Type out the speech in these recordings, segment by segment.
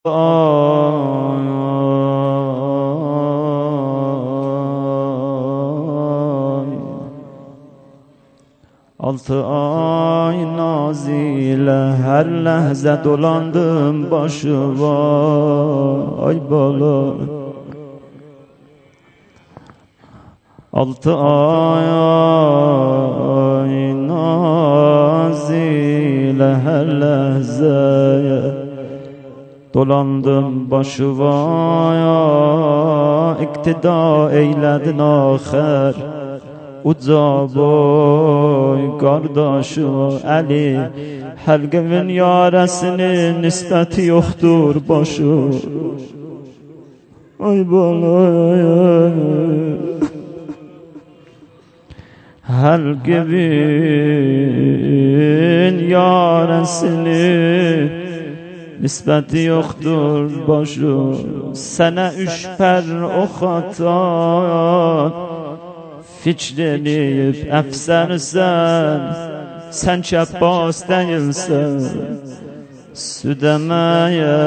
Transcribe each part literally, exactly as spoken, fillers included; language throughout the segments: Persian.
آی altı ay nazile her lehze dolandım başı vay bala. Altı ay nazile her lehze dolandım başı vaya, iktida eyledin ahir uca boy kardeşi Ali. Helgevin yaresinin nispeti yoktur başı. Ay balay Helgevin yaresinin nispeti yoktur başı. Sene üç per ok atan fiçlenip efsersen, sen çabbas değilsen südemeye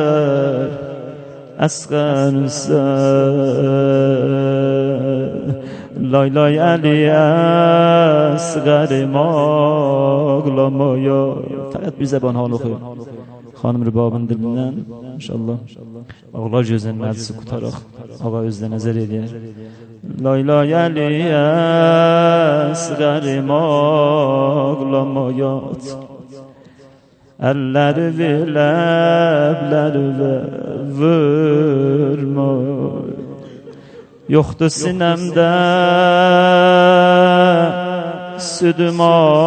eskersen. Lay lay Ali esgerim ağlamaya. Fakat bir zeban hal okuyun hanım rübabın dilinden inşallah. Ağlar gözünün məclisi qutaraq ağa özdə nəzər edir. Lay lay Ali əsgerim ağlamaya. Elleri ve ləbləri və vurma. Yoktu sinemde südüm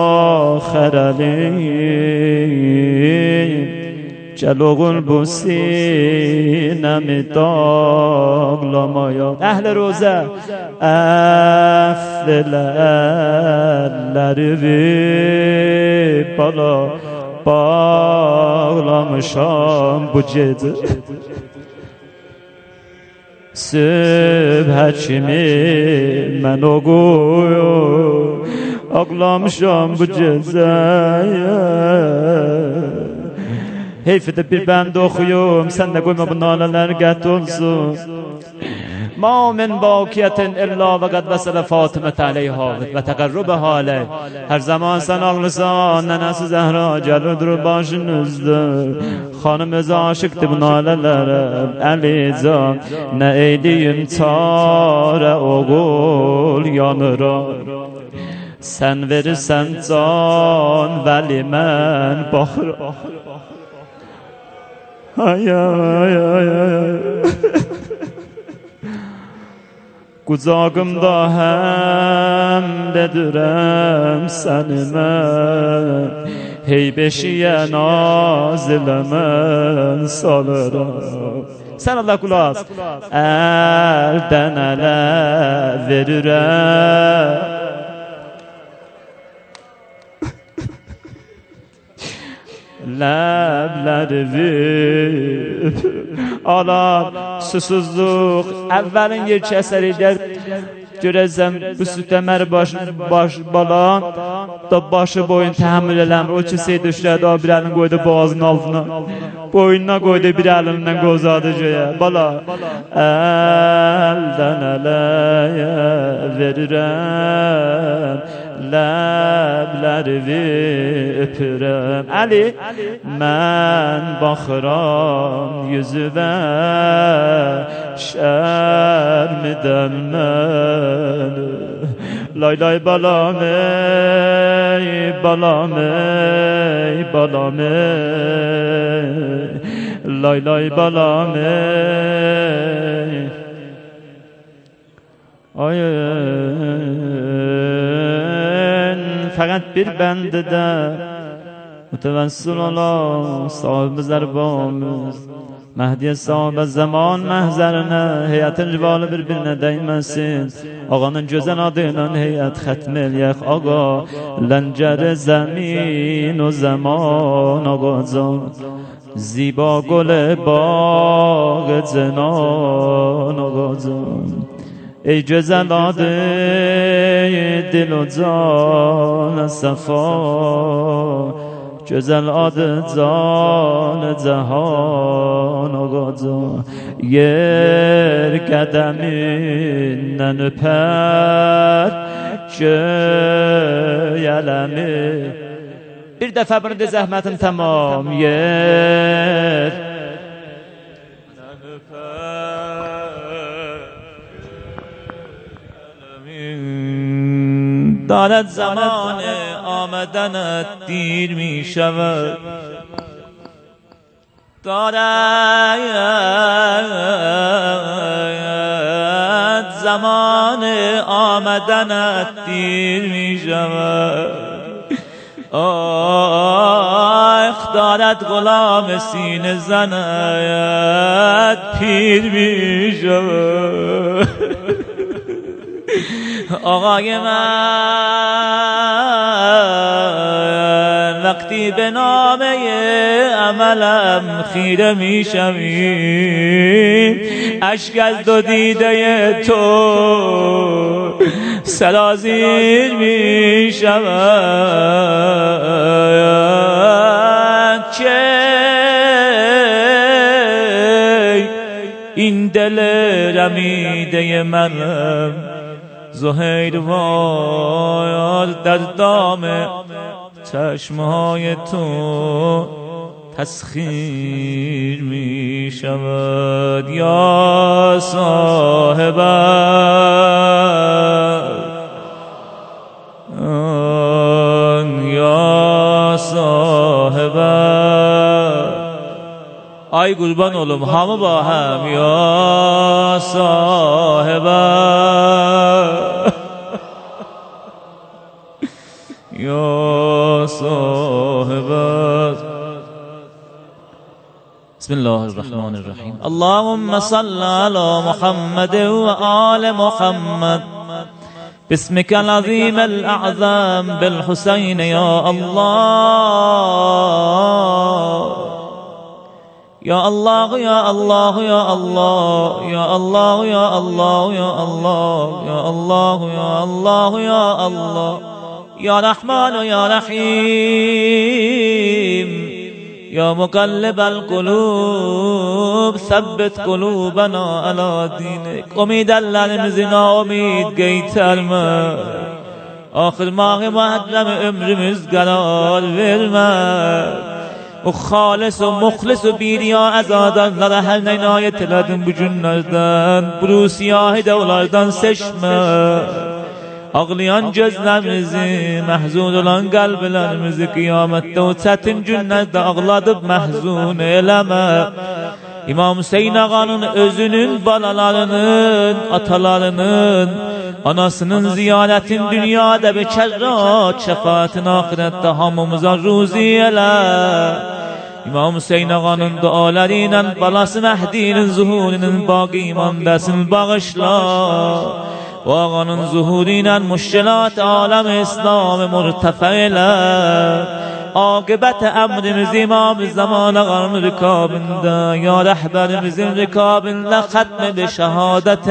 ahireliyim. Gel oğul bu sinemi dağlamaya. Ehl-i roze efdilerleri bir bala bağlamışam bu gece. Sübh kimi mən oğul ağlamışam bu geceye. Heyfede bir bende okuyum, sen de koyma bu naleler get olsun. Ma min bakiyetin illa ve kad vesele Fatımet aleyha ve teqarrubeha aleyh. Her zaman sen ağlısan, nenesi Zehra gelir başınızda. Hanım öz aşıktı bu nalelere. Ali can, ne eyleyim çare oğul yanıra. Sen verirsen can, veli men baxır. Ay ay ay ay. Kucağımda hem dedirem seni mən, hey beşiye nazile mən salıram. Sen Allah kulaq as. Elden ele verirem. Ləbləri vip alar susuzluq. Əvvəlin yer kəsər edər. Görəzəm bu sütəmər baş, baş balan da başı boyun təhəmmül eləmir. O kisəyi düşərdi, o bir əlini qoydu boğazın altına, boynuna qoydu bir əlindən qozadı göyə. Bala əldən eləyə verirəm, ləbləri öpürəm. Ali, mən baxıram yüzüvə, şərmidən məni. Lay lay balam ey, balam ey, balam ey. Lay lay balam ey. Ay fakat bir bende de mütevessül ola sahibi zerbamız. Mehdiye sahibi zaman mehzerine, heyetin rivalı birbirine değmesin. Ağanın güzel adıyla heyet xətmelyək ağa. Ləncər zemin o zaman ağacan, ziba gül bağı cenan ağacan. Ey güzel adı dil o can safa, جزل آد زان جهان آگازا yer قدمین نپر جیلمی. bir defa bunu de zahmetin tamam yer دارد زمان آمدنت دیر می شود، دارد زمان آمدنت دیر می شود. آخ دارد غلام سینه زنت پیر می شود. آقای من وقتی به نامه عملم خیره می شوی، اشک از دو دیده تو سرازیر می شود. که این دل رمیده منم زهیر وار در دام چشمهای تو تسخیر می شود. یا صاحب یا صاحب ay kurban olum hamı با هم یا صاحب یا صاحب. بسم الله الرحمن الرحیم. اللهم صل على محمد و آل محمد باسمك العظيم الأعظم بالحسين يا الله يا الله يا الله يا الله يا الله يا الله يا الله يا الله يا الله يا الله يا رحمن يا رحيم يا مقلب القلوب ثبت قلوبنا على دينك. امیدlerimizi naumid geyterme, آخر ماه محرم ömrümüz قرار verme. O halis و مخلص و بیریا azadanlara her ne inayet eledin bu günlerden, bu siyahi devlardan seçme. Ağlayan gözlerimizi, mahzun olan kalplerimizi kıyamette o çetin günlerde ağladıp mahzun eyleme. İmam Hüseyin Ağa'nın özünün, balalarının, atalarının, anasının ziyaretin dünyada ve kerrat, şefaatin ahirette hamımıza ruzi eyle. İmam Hüseyin Ağa'nın dualarıyla balası Mehdi'nin zuhurinin baki imandasını bağışla. و آقانın zuhuriyle müşkilat alem İslam مرتفع eyle. Akıbet emrimiz imam zaman ağanın rikabında, ya rehberimizin rikabında hatm-i şehadet